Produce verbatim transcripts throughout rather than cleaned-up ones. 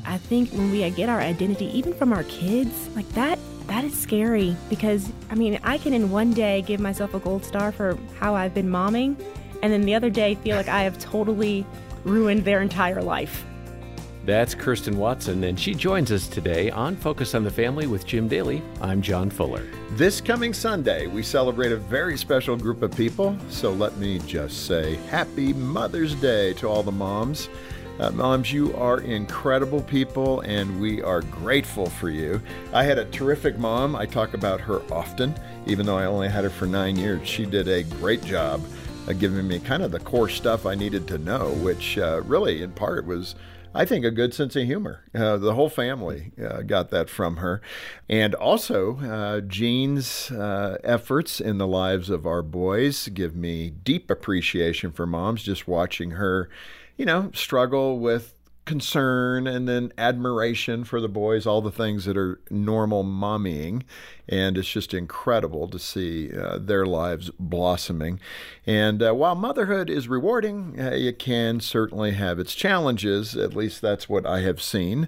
I think when we get our identity, even from our kids, like that, that is scary because, I mean, I can in one day give myself a gold star for how I've been momming, and then the other day feel like I have totally ruined their entire life. That's Kirsten Watson, and she joins us today on Focus on the Family with Jim Daly. I'm John Fuller. This coming Sunday, we celebrate a very special group of people, so let me just say Happy Mother's Day to all the moms. Uh, moms, you are incredible people, and we are grateful for you. I had a terrific mom. I talk about her often, even though I only had her for nine years. She did a great job of giving me kind of the core stuff I needed to know, which uh, really, in part, was I think a good sense of humor. Uh, the whole family uh, got that from her. And also, uh, Jean's uh, efforts in the lives of our boys give me deep appreciation for moms, just watching her, you know, struggle with concern and then admiration for the boys, all the things that are normal mommying. And it's just incredible to see uh, their lives blossoming. And uh, while motherhood is rewarding, uh, it can certainly have its challenges. At least that's what I have seen.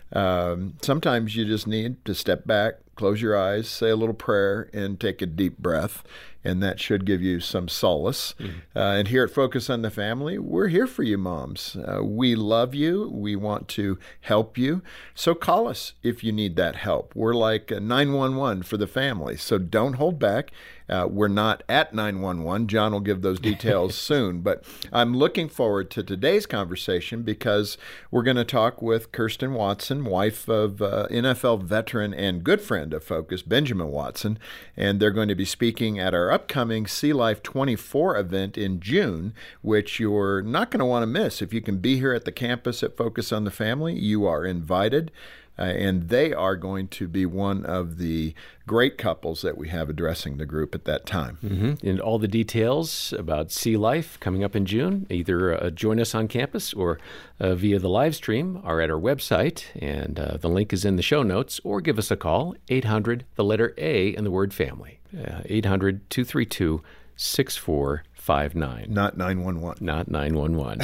Um, sometimes you just need to step back, close your eyes, say a little prayer, and take a deep breath. And that should give you some solace. Mm-hmm. Uh, and here at Focus on the Family, we're here for you, moms. Uh, we love you. We want to help you. So call us if you need that help. We're like nine one one for the family. So don't hold back. Uh, we're not at nine one one. John will give those details soon. But I'm looking forward to today's conversation because we're going to talk with Kirsten Watson, wife of uh, N F L veteran and good friend of Focus, Benjamin Watson. And they're going to be speaking at our upcoming Sea Life twenty-four event in June, which you're not going to want to miss. If you can be here at the campus at Focus on the Family, you are invited. Uh, and they are going to be one of the great couples that we have addressing the group at that time. Mm-hmm. And all the details about Sea Life coming up in June, either uh, join us on campus or uh, via the live stream, are at our website, and uh, the link is in the show notes, or give us a call, eight hundred, the letter A, and the word family, uh, eight hundred, two three two, six four five nine. Not nine one one. Not nine one one.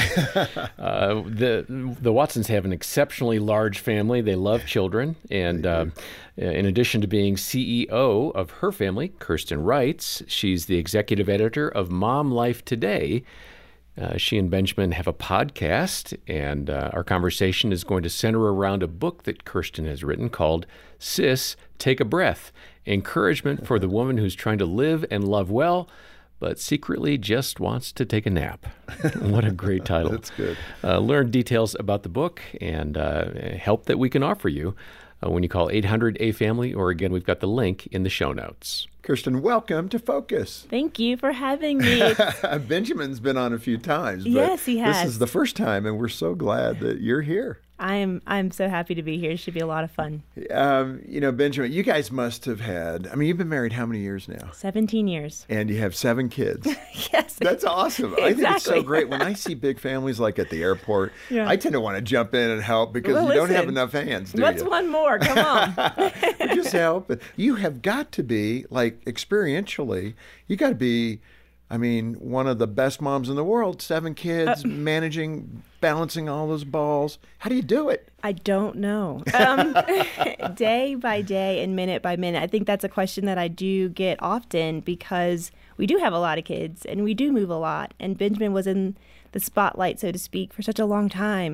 uh, the the Watsons have an exceptionally large family. They love children. And uh, in addition to being C E O of her family, Kirsten writes, she's the executive editor of Mom Life Today. Uh, she and Benjamin have a podcast, and uh, our conversation is going to center around a book that Kirsten has written called Sis, Take a Breath, Encouragement for the Woman Who's Trying to Live and Love Well, but secretly just wants to take a nap. What a great title. That's good. Uh, learn details about the book and uh, help that we can offer you uh, when you call eight hundred A family, or again, we've got the link in the show notes. Kirsten, welcome to Focus. Thank you for having me. Benjamin's been on a few times, but yes, he has. This is the first time, and we're so glad that you're here. I'm I'm so happy to be here. It should be a lot of fun. Um, you know, Benjamin, you guys must have had, I mean, you've been married how many years now? seventeen years. And you have seven kids. Yes. That's awesome. Exactly. I think it's so great. When I see big families like at the airport, yeah. I tend to want to jump in and help because well, you listen, don't have enough hands, do what's you? one more? Come on. Just help. You have got to be, like, experientially, you got to be, I mean, one of the best moms in the world. Seven kids, uh, managing, balancing all those balls. How do you do it? I don't know. Um, day by day and minute by minute. I think that's a question that I do get often because we do have a lot of kids and we do move a lot. And Benjamin was in the spotlight, so to speak, for such a long time.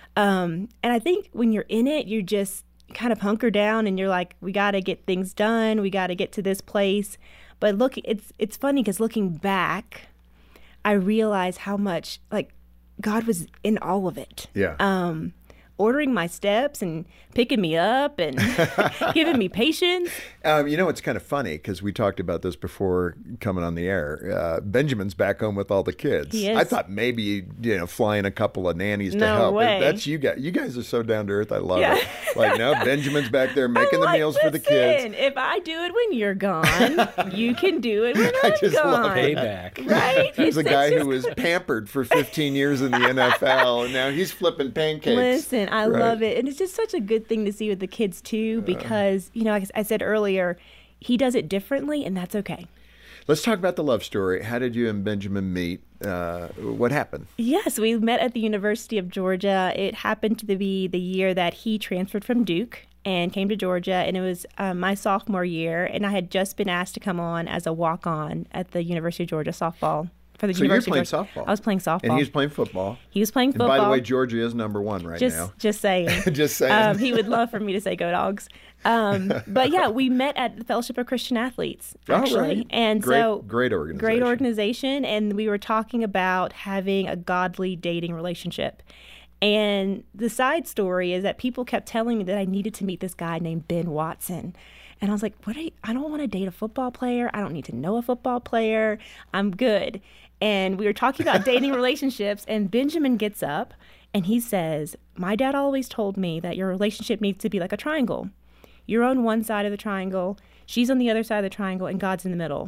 Um, and I think when you're in it, you just kind of hunker down and you're like, we got to get things done. We got to get to this place. But look, it's it's funny because looking back, I realize how much like God was in all of it. Yeah. Um, ordering my steps and picking me up and giving me patience. Um, you know, it's kind of funny because we talked about this before coming on the air. Uh, Benjamin's back home with all the kids. He is. I thought maybe, you know, flying a couple of nannies to no help. Way. That's you guys. You guys are so down to earth. I love yeah. it. Like, no, Benjamin's back there making like, the meals listen, for the kids. If I do it when you're gone, you can do it when I I'm just gone. love payback. Right? There's a It's guy just... who was pampered for fifteen years in the N F L, and now he's flipping pancakes. Listen, I right? love it. And it's just such a good thing to see with the kids, too, because, you know, like I said earlier, he does it differently, and that's okay. Let's talk about the love story. How did you and Benjamin meet? Uh, what happened? Yes, we met at the University of Georgia. It happened to be the year that he transferred from Duke and came to Georgia, and it was um, my sophomore year, and I had just been asked to come on as a walk-on at the University of Georgia softball. For the so you were University playing of Georgia. softball. I was playing softball. And he was playing football. He was playing football. And by the way, Georgia is number one right just, now. Just saying. just saying. Um, he would love for me to say go Dogs. Um, but yeah, we met at the Fellowship of Christian Athletes, actually. All right. And great, so great organization. Great organization. And we were talking about having a godly dating relationship. And the side story is that people kept telling me that I needed to meet this guy named Ben Watson. And I was like, what? Are you, I don't want to date a football player. I don't need to know a football player. I'm good. And we were talking about dating relationships, and Benjamin gets up and he says, my dad always told me that your relationship needs to be like a triangle. You're on one side of the triangle, she's on the other side of the triangle, and God's in the middle.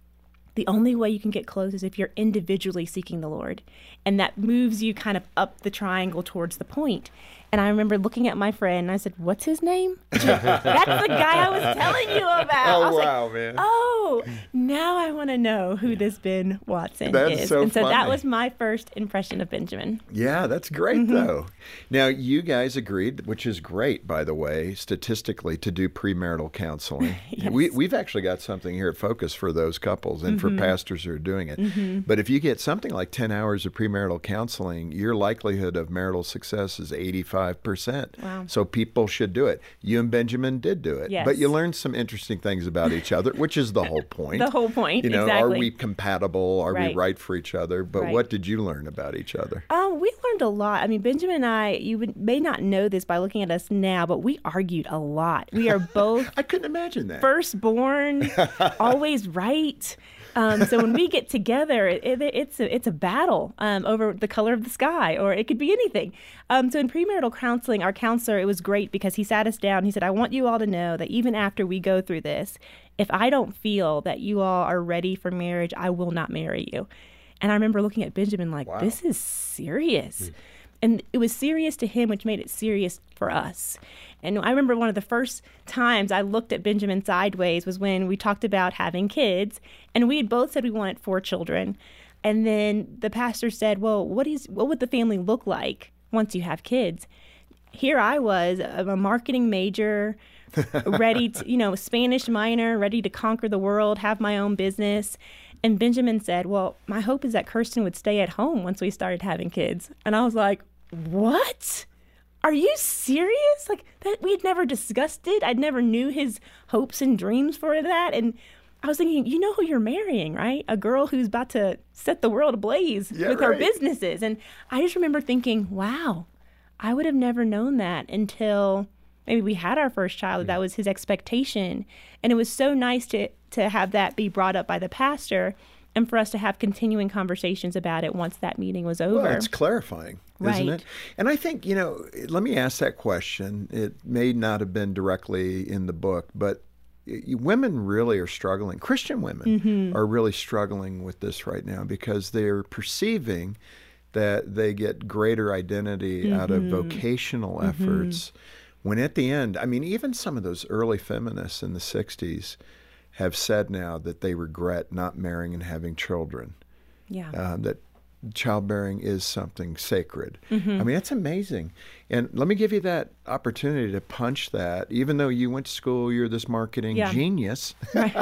The only way you can get close is if you're individually seeking the Lord. And that moves you kind of up the triangle towards the point. And I remember looking at my friend, and I said, what's his name? That's the guy I was telling you about. Oh, I was wow, like, man. Oh, now I want to know who this Ben Watson That's is. so and so funny. that was my first impression of Benjamin. Yeah, that's great, Mm-hmm. though. Now, you guys agreed, which is great, by the way, statistically, to do premarital counseling. Yes. we, we've actually got something here at Focus for those couples and Mm-hmm. for pastors who are doing it. Mm-hmm. But if you get something like ten hours of premarital counseling, your likelihood of marital success is eighty-five percent. Wow. So people should do it. You and Benjamin did do it. Yes. But you learned some interesting things about each other, which is the whole point. The whole point, You know, exactly. are we compatible? Are Right. we right for each other? But Right. what did you learn about each other? Um, we learned a lot. I mean, Benjamin and I, you would, may not know this by looking at us now, but we argued a lot. We are both I couldn't imagine that. firstborn, always right. Um, so when we get together, it, it, it's a, it's a battle um, over the color of the sky, or it could be anything. Um, so in premarital counseling, our counselor, it was great because he sat us down. He said, I want you all to know that even after we go through this, if I don't feel that you all are ready for marriage, I will not marry you. And I remember looking at Benjamin like, Wow. this is serious. And it was serious to him, which made it serious for us. And I remember one of the first times I looked at Benjamin sideways was when we talked about having kids. And we had both said we wanted four children. And then the pastor said, well, what is what would the family look like once you have kids? Here I was, a marketing major, ready to, you know, Spanish minor, ready to conquer the world, have my own business. And Benjamin said, well, my hope is that Kirsten would stay at home once we started having kids. And I was like, what? Are you serious? Like, that we had never discussed it. I never knew his hopes and dreams for that. And I was thinking, you know who you're marrying, right? A girl who's about to set the world ablaze Yeah, with her right. businesses. And I just remember thinking, wow, I would have never known that until maybe we had our first child. That was his expectation. And it was so nice to, to have that be brought up by the pastor and for us to have continuing conversations about it once that meeting was over. Well, it's clarifying, isn't Right. it? And I think, you know, let me ask that question. It may not have been directly in the book, but y- women really are struggling. Christian women Mm-hmm. are really struggling with this right now because they're perceiving that they get greater identity out of Mm-hmm. vocational efforts. When at the end, I mean, even some of those early feminists in the sixties have said now that they regret not marrying and having children. Yeah. Um, that childbearing is something sacred. Mm-hmm. I mean, that's amazing. And let me give you that opportunity to punch that. Even though you went to school, you're this marketing Yeah. genius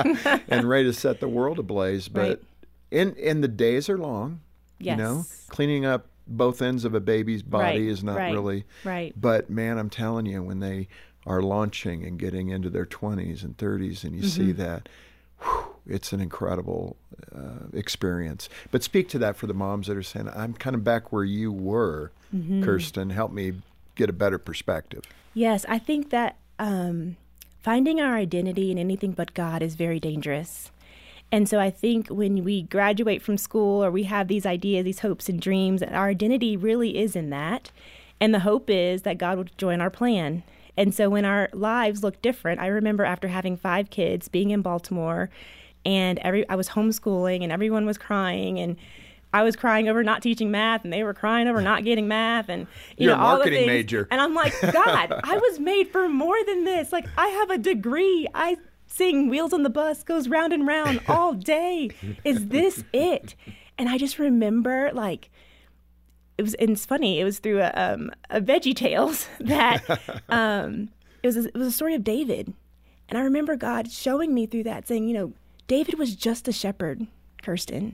and ready to set the world ablaze. But Right. in, and the days are long, you know, Yes. cleaning up both ends of a baby's body Right, is not right, really. right. But man, I'm telling you, when they are launching and getting into their twenties and thirties and you Mm-hmm. see that, whew, it's an incredible uh, experience. But speak to that for the moms that are saying, I'm kind of back where you were, Mm-hmm. Kirsten. Help me get a better perspective. Yes, I think that um, finding our identity in anything but God is very dangerous. And so I think when we graduate from school or we have these ideas, these hopes and dreams, our identity really is in that. And the hope is that God will join our plan. And so when our lives look different, I remember after having five kids, being in Baltimore, and every I was homeschooling and everyone was crying, and I was crying over not teaching math, and they were crying over not getting math, and you You're know a all the marketing things. major. And I'm like, God, I was made for more than this. Like, I have a degree. I sing Wheels on the Bus goes round and round all day. Is this it? And I just remember, like, it was, and it's funny, it was through a, um, a Veggie Tales that um, it was a, it was a story of David. And I remember God showing me through that, saying, you know, David was just a shepherd, Kirsten.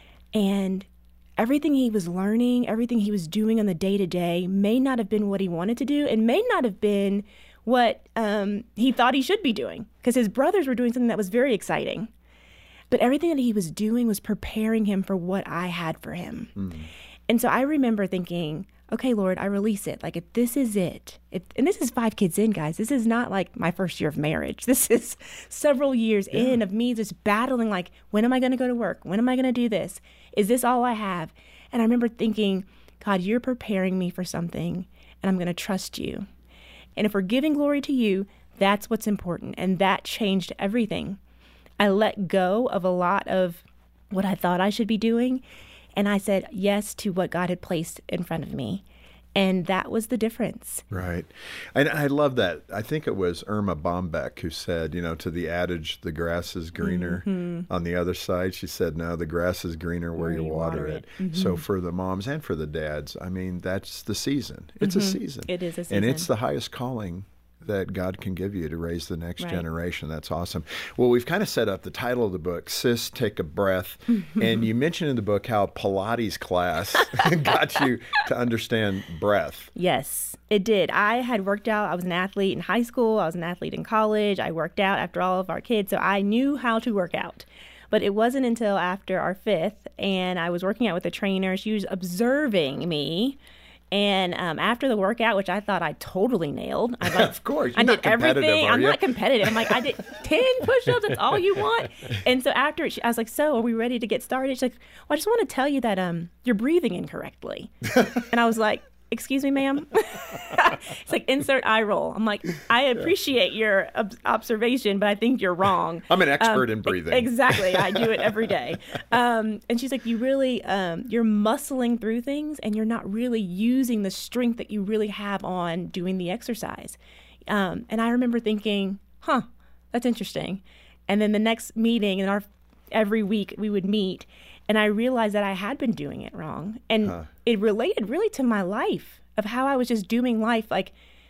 And everything he was learning, everything he was doing on the day-to-day may not have been what he wanted to do, and may not have been what um, he thought he should be doing, because his brothers were doing something that was very exciting. But everything that he was doing was preparing him for what I had for him. Mm. And so I remember thinking, okay, Lord, I release it. Like, if this is it, if, and this is five kids in, guys, this is not like my first year of marriage. This is several years yeah. in of me just battling, like, when am I going to go to work? When am I going to do this? Is this all I have? And I remember thinking, God, you're preparing me for something, and I'm going to trust you. And if we're giving glory to you, that's what's important. And that changed everything. I let go of a lot of what I thought I should be doing. And I said yes to what God had placed in front of me. And that was the difference. Right. And I love that. I think it was Irma Bombeck who said, you know, to the adage, the grass is greener mm-hmm. on the other side. She said, no, the grass is greener where, where you, you water, water it. it. Mm-hmm. So for the moms and for the dads, I mean, that's the season. It's mm-hmm. a season. It is a season. And it's the highest calling that God can give you to raise the next right. generation. That's awesome. Well, we've kind of set up the title of the book, Sis, Take a Breath. And you mentioned in the book how Pilates class got you to understand breath. Yes, it did. I had worked out. I was an athlete in high school. I was an athlete in college. I worked out after all of our kids. So I knew how to work out. But it wasn't until after our fifth, and I was working out with a trainer. She was observing me. And um, after the workout, which I thought I totally nailed, I like, of course, you're I not did everything. I'm you? not competitive. I'm like, I did ten push-ups. That's all you want. And so after, she, I was like, so are we ready to get started? She's like, well, I just want to tell you that um, you're breathing incorrectly. And I was like, excuse me, ma'am. It's like insert eye roll. I'm like, I appreciate your ob- observation, but I think you're wrong. I'm an expert um, in breathing. Exactly. I do it every day. Um, and she's like, you really, um, you're muscling through things, and you're not really using the strength that you really have on doing the exercise. Um, and I remember thinking, huh, that's interesting. And then the next meeting, and our every week we would meet, and I realized that I had been doing it wrong. And huh. it related really to my life, of how I was just doing life, like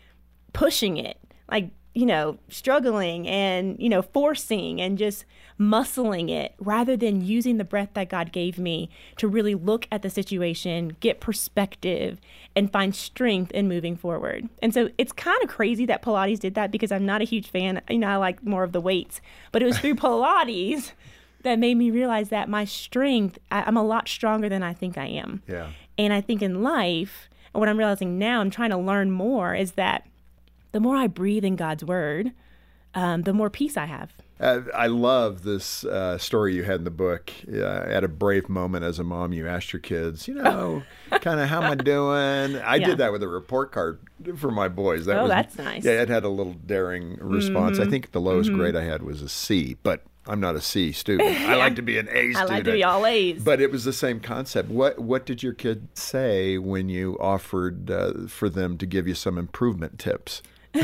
pushing it, like, you know, struggling and, you know, forcing and just muscling it, rather than using the breath that God gave me to really look at the situation, get perspective, and find strength in moving forward. And so it's kind of crazy that Pilates did that, because I'm not a huge fan. You know, I like more of the weights. But it was through Pilates that made me realize that my strength, I, I'm a lot stronger than I think I am. Yeah. And I think in life, and what I'm realizing now, I'm trying to learn more, is that the more I breathe in God's word, um, the more peace I have. Uh, I love this uh, story you had in the book. Uh, at a brave moment as a mom, you asked your kids, you know, kind of how am I doing? I yeah. did that with a report card for my boys. That oh, was, that's nice. Yeah, it had a little daring response. Mm-hmm. I think the lowest mm-hmm. grade I had was a C, but I'm not a C student. I like to be an A student. I like to be all A's. But it was the same concept. What What did your kid say when you offered uh, for them to give you some improvement tips?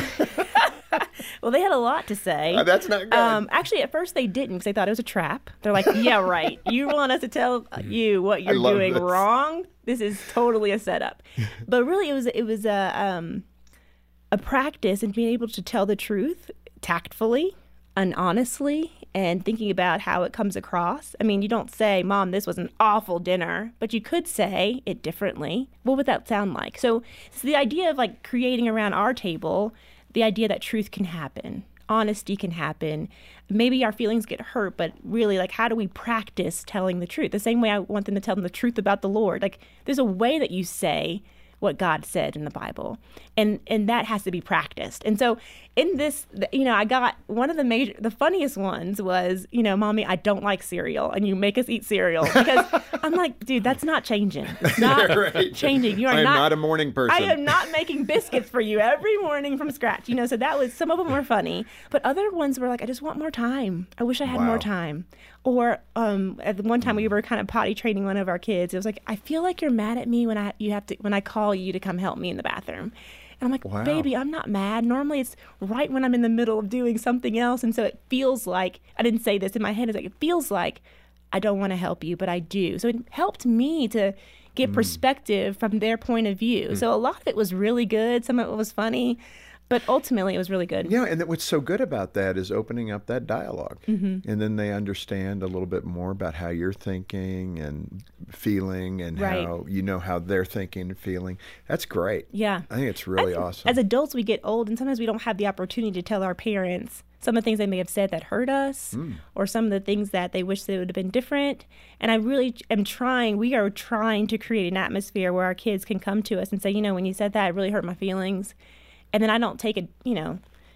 Well, they had a lot to say. Uh, that's not good. Um, actually, at first they didn't, because they thought it was a trap. They're like, yeah, right. You want us to tell you what you're doing this. wrong? This is totally a setup. But really, it was it was a, um, a practice in being able to tell the truth tactfully and honestly, and thinking about how it comes across. I mean, you don't say, Mom, this was an awful dinner, but you could say it differently. What would that sound like? So it's the idea of like creating around our table the idea that truth can happen, honesty can happen. Maybe our feelings get hurt, but really, like, how do we practice telling the truth? The same way I want them to tell them the truth about the Lord. Like, there's a way that you say what God said in the Bible, and and that has to be practiced. And so in this, you know, I got one of the major, the funniest ones was, you know, Mommy, I don't like cereal, and you make us eat cereal, because I'm like, dude, that's not changing. It's not right. changing. You are I am not, not a morning person. I am not making biscuits for you every morning from scratch. You know, so that was, some of them were funny, but other ones were like, I just want more time. I wish I had wow. more time. Or um, at the one time we were kind of potty training one of our kids. It was like, I feel like you're mad at me when I you have to when I call you to come help me in the bathroom. And I'm like, Wow. baby, I'm not mad. Normally it's right when I'm in the middle of doing something else. And so it feels like, I didn't say this in my head, it's like, it feels like I don't want to help you, but I do. So it helped me to get mm. perspective from their point of view. Mm. So a lot of it was really good. Some of it was funny. But ultimately, it was really good. Yeah, and what's so good about that is opening up that dialogue. Mm-hmm. And then they understand a little bit more about how you're thinking and feeling and right. how you know how they're thinking and feeling. That's great. Yeah. I think it's really think awesome. As adults, we get old, and sometimes we don't have the opportunity to tell our parents some of the things they may have said that hurt us mm. or some of the things that they wish they would have been different. And I really am trying, we are trying to create an atmosphere where our kids can come to us and say, you know, when you said that, it really hurt my feelings. And then I don't take it, you know,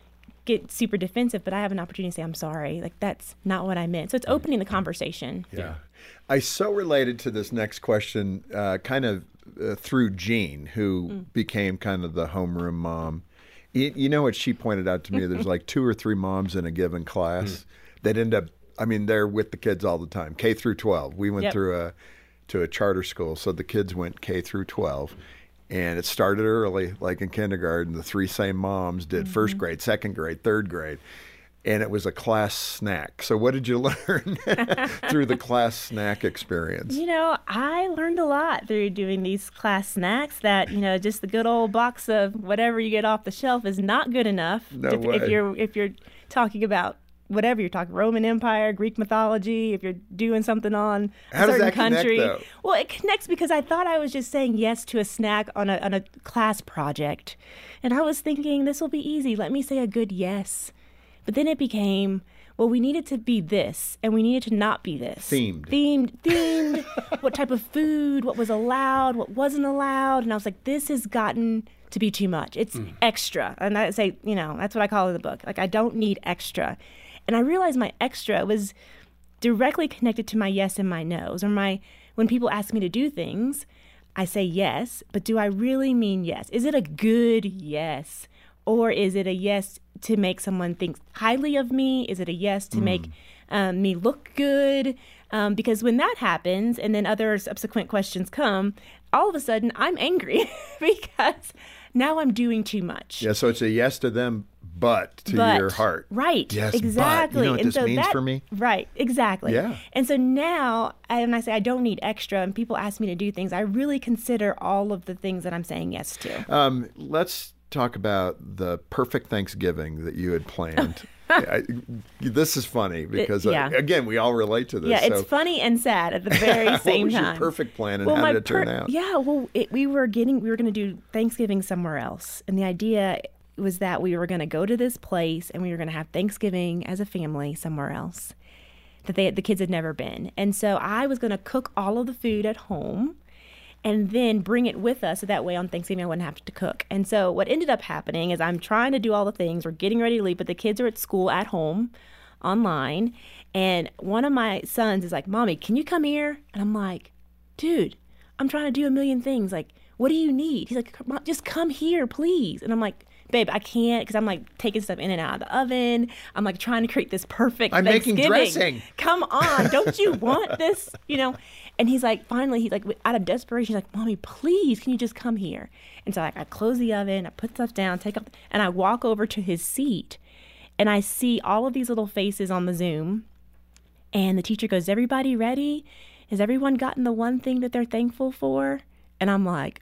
get super defensive, but I have an opportunity to say, I'm sorry. Like, that's not what I meant. So it's opening the conversation. Yeah. I so related to this next question uh, kind of uh, through Jean, who mm. became kind of the homeroom mom. You, you know what she pointed out to me? There's like two or three moms in a given class mm. that end up, I mean, they're with the kids all the time, K through twelve. We went yep. through a to a charter school, so the kids went K through twelve. And it started early, like in kindergarten. The three same moms did mm-hmm. first grade, second grade, third grade. And it was a class snack. So what did you learn through the class snack experience? You know, I learned a lot through doing these class snacks that, you know, just the good old box of whatever you get off the shelf is not good enough. No if, way. if you're if you're talking about whatever you're talking, Roman Empire, Greek mythology, if you're doing something on a How certain does that country. Connect, though? Well, it connects because I thought I was just saying yes to a snack on a on a class project. And I was thinking, this will be easy. Let me say a good yes. But then it became, well, we needed to be this, and we needed to not be this. Themed. Themed, themed, what type of food, what was allowed, what wasn't allowed. And I was like, this has gotten to be too much. It's mm. extra. And I say, you know, that's what I call it in the book. Like, I don't need extra. And I realized my extra was directly connected to my yes and my no's. Or my, when people ask me to do things, I say yes, but do I really mean yes? Is it a good yes? Or is it a yes to make someone think highly of me? Is it a yes to mm. make um, me look good? Um, because when that happens, and then other subsequent questions come, all of a sudden I'm angry because now I'm doing too much. Yeah, so it's a yes to them, but to but, your heart. Right, yes, exactly. But. You know what and this so means that, for me? Right, exactly. Yeah. And so now, and I say I don't need extra, and people ask me to do things, I really consider all of the things that I'm saying yes to. Um, let's talk about the perfect Thanksgiving that you had planned. I, this is funny because, yeah. uh, again, we all relate to this. Yeah, it's so. funny and sad at the very same what was time. your perfect plan, and well, how my did it turn per- out? Yeah, well, it, we were getting, we were going to do Thanksgiving somewhere else, and the idea was that we were going to go to this place and we were going to have Thanksgiving as a family somewhere else that they the kids had never been. And so I was going to cook all of the food at home and then bring it with us so that way on Thanksgiving I wouldn't have to cook. And so what ended up happening is I'm trying to do all the things. We're getting ready to leave, but the kids are at school at home online. And one of my sons is like, Mommy, can you come here? And I'm like, dude, I'm trying to do a million things. Like, what do you need? He's like, just come here, please. And I'm like, babe, I can't, because I'm like taking stuff in and out of the oven. I'm like trying to create this perfect I'm Thanksgiving. making dressing. Come on, don't you want this? You know? And he's like, finally, he's like, out of desperation, he's like, Mommy, please, can you just come here? And so like, I close the oven, I put stuff down, take up, and I walk over to his seat, and I see all of these little faces on the Zoom. And the teacher goes, is everybody ready? Has everyone gotten the one thing that they're thankful for? And I'm like,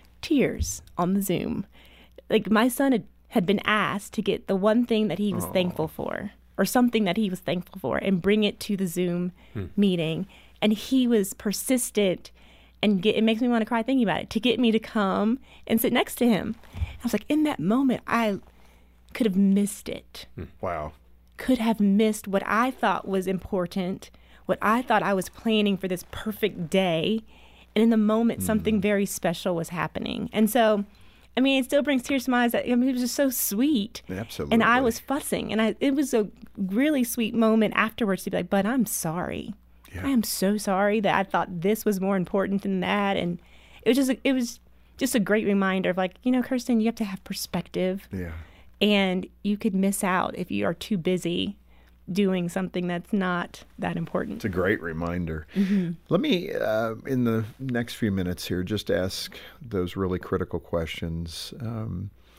tears on the Zoom. Like, my son had, had been asked to get the one thing that he was Aww. thankful for, or something that he was thankful for, and bring it to the Zoom hmm. meeting. And he was persistent, and get, it makes me want to cry thinking about it, to get me to come and sit next to him. I was like, in that moment, I could have missed it. Wow. Could have missed what I thought was important, what I thought I was planning for this perfect day. And in the moment, mm. something very special was happening. And so, I mean, it still brings tears to my eyes. I mean, it was just so sweet. Absolutely. And I was fussing. And I, it was a really sweet moment afterwards to be like, but I'm sorry. Yeah. I am so sorry that I thought this was more important than that. And it was just a, it was just a great reminder of like, you know, Kirsten, you have to have perspective. Yeah. And you could miss out if you are too busy doing something that's not that important. It's a great reminder. Mm-hmm. Let me, uh, in the next few minutes here, just ask those really critical questions. Um,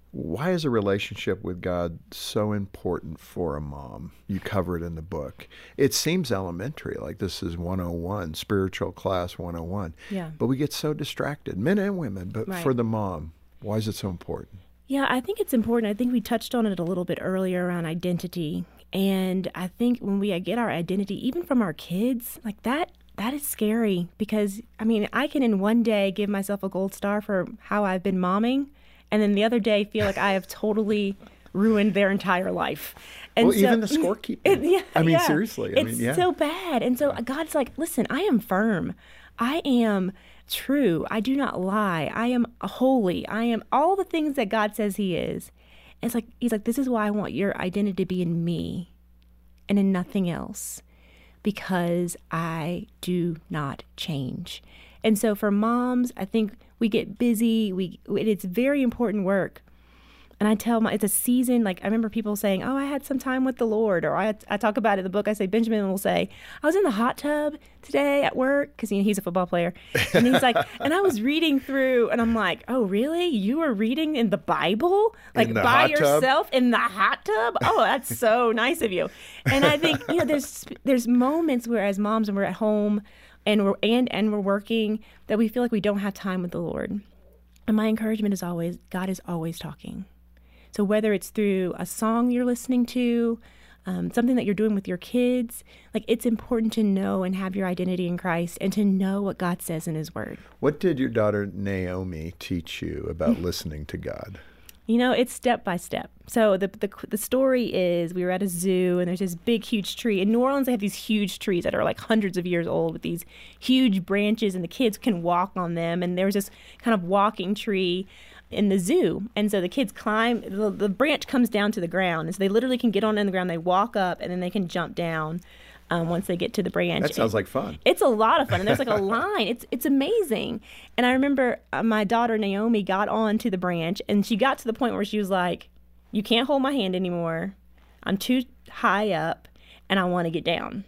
Why is a relationship with God so important for a mom? You cover it in the book. It seems elementary, like this is one oh one, spiritual class one oh one. Yeah. But we get so distracted, men and women. But Right. for the mom, why is it so important? Yeah, I think it's important. I think we touched on it a little bit earlier around identity. And I think when we get our identity, even from our kids, like that, that is scary because, I mean, I can in one day give myself a gold star for how I've been momming, and then the other day feel like I have totally ruined their entire life. And well, so, even the scorekeeping. It, yeah, I mean, yeah. seriously. I it's mean, yeah. so bad. And so God's like, listen, I am firm. I am true. I do not lie. I am holy. I am all the things that God says he is. And it's like, he's like, this is why I want your identity to be in me and in nothing else, because I do not change. And so for moms, I think we get busy. We it's very important work. And I tell my, it's a season, like I remember people saying, oh, I had some time with the Lord. Or I, I talk about it in the book. I say, Benjamin will say, I was in the hot tub today at work, because you know, he's a football player. And he's like, and I was reading through, and I'm like, oh, really? You were reading in the Bible? Like In the by hot tub? yourself in the hot tub? Oh, that's so nice of you. And I think, you know, there's there's moments where as moms, when we're at home and we're, and, and we're working, that we feel like we don't have time with the Lord. And my encouragement is always, God is always talking. So whether it's through a song you're listening to, um, something that you're doing with your kids, like it's important to know and have your identity in Christ and to know what God says in his word. What did your daughter Naomi teach you about listening to God? You know, it's step by step. So the, the the story is we were at a zoo and there's this big, huge tree. In New Orleans, they have these huge trees that are like hundreds of years old with these huge branches, and the kids can walk on them. And there's this kind of walking tree in the zoo. And so the kids climb, the, the branch comes down to the ground. And so they literally can get on in the ground. They walk up and then they can jump down um, once they get to the branch. That sounds like fun. It's a lot of fun. And there's like a line. It's it's amazing. And I remember uh, my daughter Naomi got onto the branch, and she got to the point where she was like, you can't hold my hand anymore. I'm too high up and I want to get down.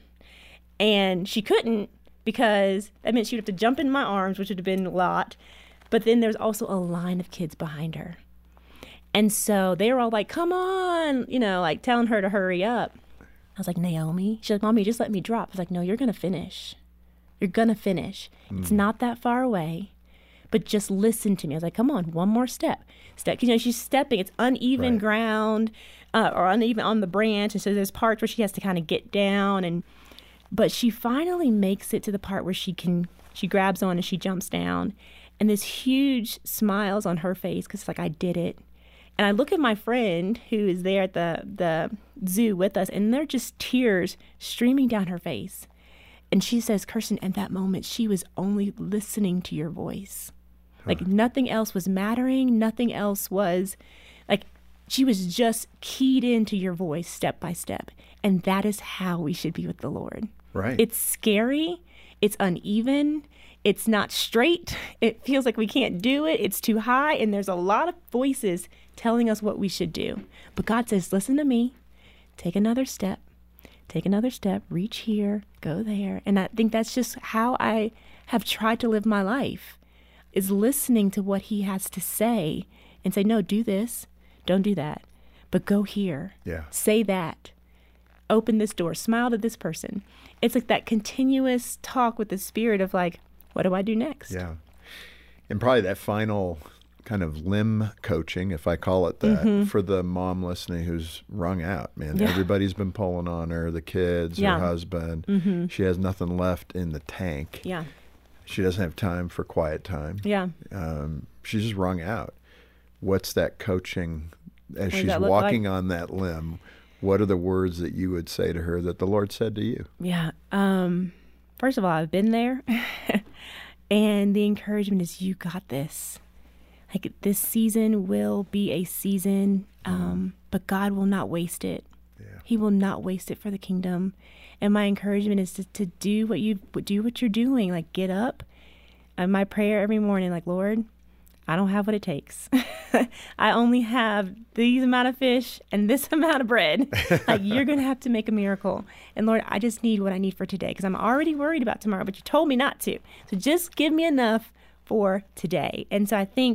And she couldn't, because that meant she'd have to jump in my arms, which would have been a lot. But then there's also a line of kids behind her. And so they were all like, come on, you know, like telling her to hurry up. I was like, Naomi? She's like, Mommy, just let me drop. I was like, no, you're going to finish. You're going to finish. Mm. It's not that far away, but just listen to me. I was like, come on, one more step. Step. You know, she's stepping. It's uneven right. ground uh, or uneven on the branch. And so there's parts where she has to kind of get down. And but she finally makes it to the part where she can, she grabs on and she jumps down. And this huge smiles on her face because it's like, I did it. And I look at my friend who is there at the, the zoo with us, and they're just tears streaming down her face. And she says, Kirsten, at that moment, she was only listening to your voice. Huh. Like nothing else was mattering. Nothing else was like, she was just keyed into your voice step by step. And that is how we should be with the Lord. Right. It's scary. It's uneven. It's not straight. It feels like we can't do it. It's too high. And there's a lot of voices telling us what we should do. But God says, listen to me. Take another step. Take another step. Reach here. Go there. And I think that's just how I have tried to live my life, is listening to what he has to say and say, no, do this. Don't do that. But go here. Yeah. Say that. Open this door. Smile to this person. It's like that continuous talk with the Spirit of like, what do I do next? Yeah. And probably that final kind of limb coaching, if I call it that, mm-hmm. for the mom listening who's wrung out, man. Yeah. Everybody's been pulling on her, the kids, yeah. her husband. Mm-hmm. She has nothing left in the tank. Yeah. She doesn't have time for quiet time. Yeah. Um, she's just wrung out. What's that coaching as she's walking like? on that limb? What are the words that you would say to her that the Lord said to you? Yeah. Um, first of all, I've been there. And the encouragement is, you got this. Like, this season will be a season, um, but God will not waste it. Yeah. He will not waste it for the kingdom. And my encouragement is to, to do what you do what you're doing. Like, get up. And my prayer every morning, like, Lord, I don't have what it takes. I only have these amount of fish and this amount of bread. Like, you're going to have to make a miracle. And Lord, I just need what I need for today, because I'm already worried about tomorrow, but you told me not to. So just give me enough for today. And so I think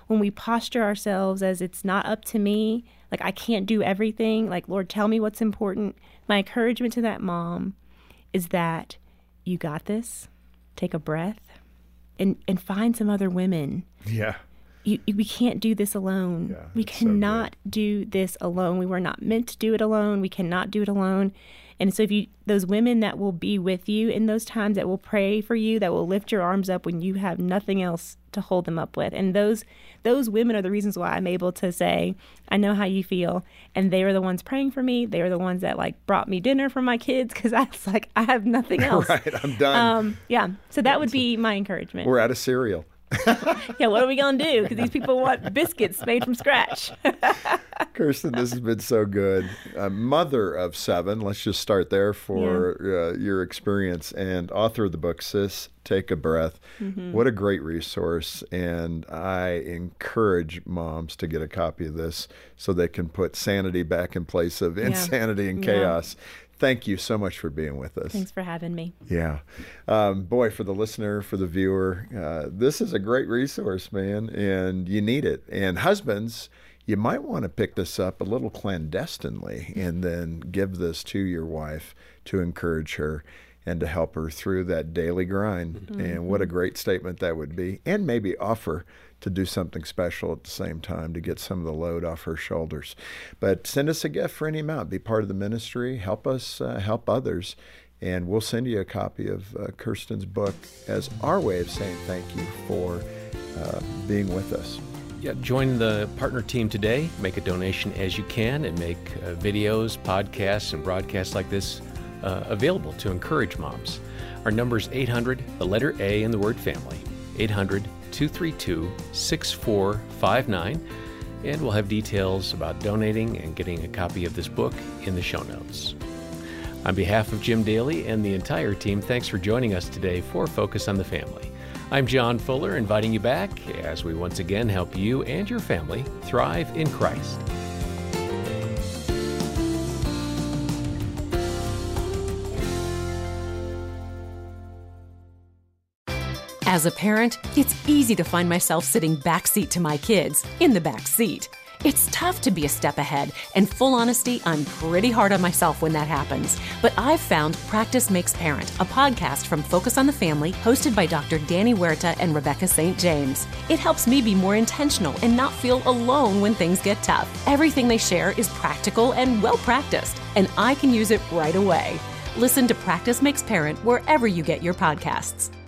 when we posture ourselves as it's not up to me, like I can't do everything, like, Lord, tell me what's important. My encouragement to that mom is that you got this. Take a breath and, and find some other women. Yeah. You, you, we can't do this alone. Yeah, we it's so cannot do this alone. We were not meant to do it alone. We cannot do it alone. And so if you, those women that will be with you in those times, that will pray for you, that will lift your arms up when you have nothing else to hold them up with. And those those women are the reasons why I'm able to say, I know how you feel. And they are the ones praying for me. They are the ones that like brought me dinner for my kids, because I was like, I have nothing else. Right, I'm done. Um, yeah, so that would be my encouragement. We're out of cereal. Yeah, what are we going to do? Because these people want biscuits made from scratch. Kirsten, this has been so good. Uh, mother of seven, let's just start there for yeah. uh, your experience, and author of the book, Sis, Take a Breath. Mm-hmm. What a great resource. And I encourage moms to get a copy of this so they can put sanity back in place of insanity yeah. and chaos. Yeah. Thank you so much for being with us. Thanks for having me. Yeah. Um, boy, for the listener, for the viewer, uh, this is a great resource, man, and you need it. And husbands, you might want to pick this up a little clandestinely and then give this to your wife to encourage her and to help her through that daily grind. Mm-hmm. And what a great statement that would be. And maybe offer to do something special at the same time to get some of the load off her shoulders. But send us a gift for any amount. Be part of the ministry. Help us uh, help others. And we'll send you a copy of uh, Kirsten's book as our way of saying thank you for uh, being with us. Yeah, join the partner team today. Make a donation as you can, and make uh, videos, podcasts, and broadcasts like this uh, available to encourage moms. Our number is eight hundred, the letter A in the word family, eight hundred, two three two, six four five nine, and we'll have details about donating and getting a copy of this book in the show notes. On behalf of Jim Daly and the entire team, thanks for joining us today for Focus on the Family. I'm John Fuller, inviting you back as we once again help you and your family thrive in Christ. As a parent, it's easy to find myself sitting backseat to my kids, in the back seat. It's tough to be a step ahead, and full honesty, I'm pretty hard on myself when that happens. But I've found Practice Makes Parent, a podcast from Focus on the Family, hosted by Doctor Danny Huerta and Rebecca Saint James. It helps me be more intentional and not feel alone when things get tough. Everything they share is practical and well-practiced, and I can use it right away. Listen to Practice Makes Parent wherever you get your podcasts.